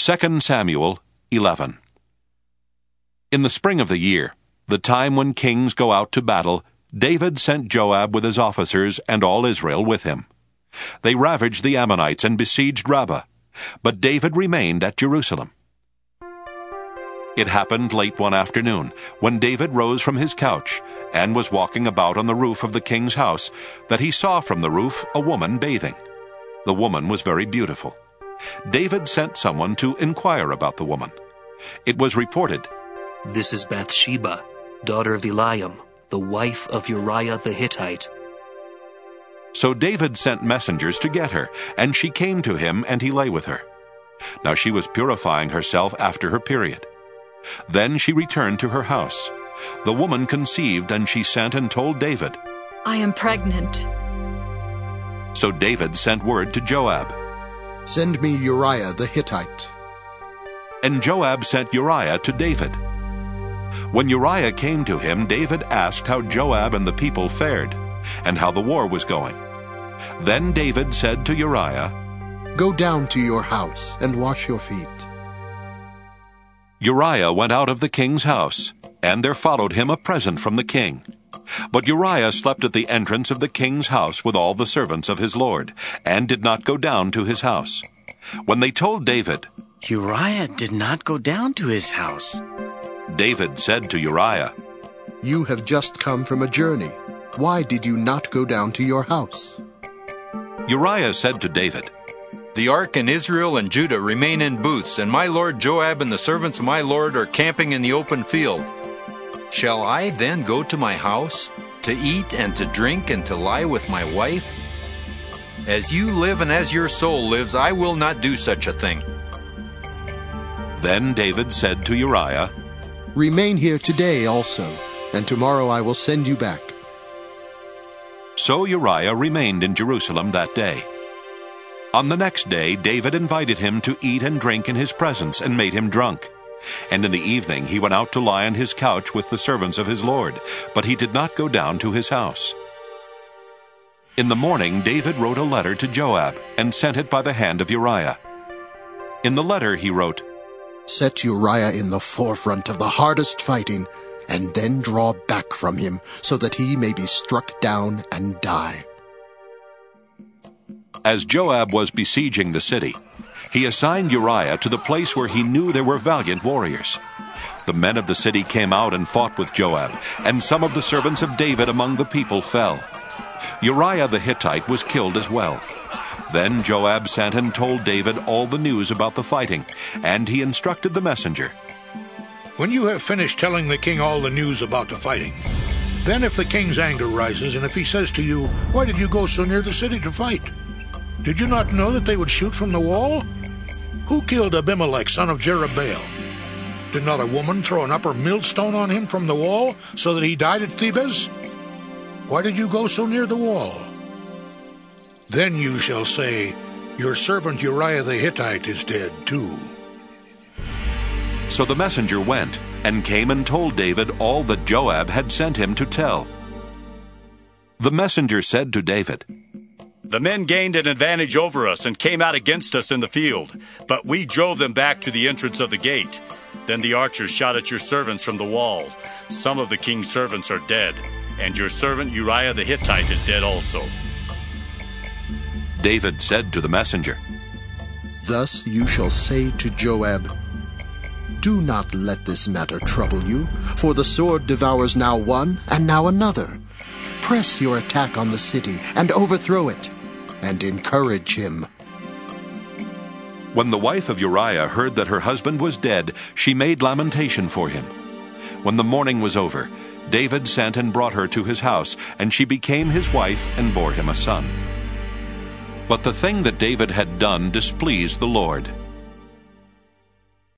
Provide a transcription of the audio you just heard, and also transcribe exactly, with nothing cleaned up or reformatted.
Second Samuel eleven. In the spring of the year, the time when kings go out to battle, David sent Joab with his officers and all Israel with him. They ravaged the Ammonites and besieged Rabbah, but David remained at Jerusalem. It happened late one afternoon, when David rose from his couch and was walking about on the roof of the king's house, that he saw from the roof a woman bathing. The woman was very beautiful. David sent someone to inquire about the woman. It was reported, "This is Bathsheba, daughter of Eliam, the wife of Uriah the Hittite." So David sent messengers to get her, and she came to him, and he lay with her. Now she was purifying herself after her period. Then she returned to her house. The woman conceived, and she sent and told David, "I am pregnant." So David sent word to Joab, "Send me Uriah the Hittite." And Joab sent Uriah to David. When Uriah came to him, David asked how Joab and the people fared, and how the war was going. Then David said to Uriah, "Go down to your house and wash your feet." Uriah went out of the king's house, and there followed him a present from the king. But Uriah slept at the entrance of the king's house with all the servants of his lord, and did not go down to his house. When they told David, "Uriah did not go down to his house," David said to Uriah, "You have just come from a journey. Why did you not go down to your house?" Uriah said to David, "The ark and Israel and Judah remain in booths, and my lord Joab and the servants of my lord are camping in the open field. Shall I then go to my house, to eat and to drink and to lie with my wife? As you live and as your soul lives, I will not do such a thing." Then David said to Uriah, "Remain here today also, and tomorrow I will send you back." So Uriah remained in Jerusalem that day. On the next day, David invited him to eat and drink in his presence and made him drunk. And in the evening he went out to lie on his couch with the servants of his lord, but he did not go down to his house. In the morning David wrote a letter to Joab and sent it by the hand of Uriah. In the letter he wrote, "Set Uriah in the forefront of the hardest fighting, and then draw back from him, so that he may be struck down and die." As Joab was besieging the city, he assigned Uriah to the place where he knew there were valiant warriors. The men of the city came out and fought with Joab, and some of the servants of David among the people fell. Uriah the Hittite was killed as well. Then Joab sent and told David all the news about the fighting, and he instructed the messenger, "When you have finished telling the king all the news about the fighting, then if the king's anger rises, and if he says to you, 'Why did you go so near the city to fight? Did you not know that they would shoot from the wall? Who killed Abimelech, son of Jerubbaal? Did not a woman throw an upper millstone on him from the wall, so that he died at Thebez? Why did you go so near the wall?' Then you shall say, 'Your servant Uriah the Hittite is dead too.'" So the messenger went and came and told David all that Joab had sent him to tell. The messenger said to David, "The men gained an advantage over us and came out against us in the field, but we drove them back to the entrance of the gate. Then the archers shot at your servants from the wall. Some of the king's servants are dead, and your servant Uriah the Hittite is dead also." David said to the messenger, "Thus you shall say to Joab, 'Do not let this matter trouble you, for the sword devours now one and now another. Press your attack on the city and overthrow it, and encourage him.'" When the wife of Uriah heard that her husband was dead, she made lamentation for him. When the mourning was over, David sent and brought her to his house, and she became his wife and bore him a son. But the thing that David had done displeased the Lord.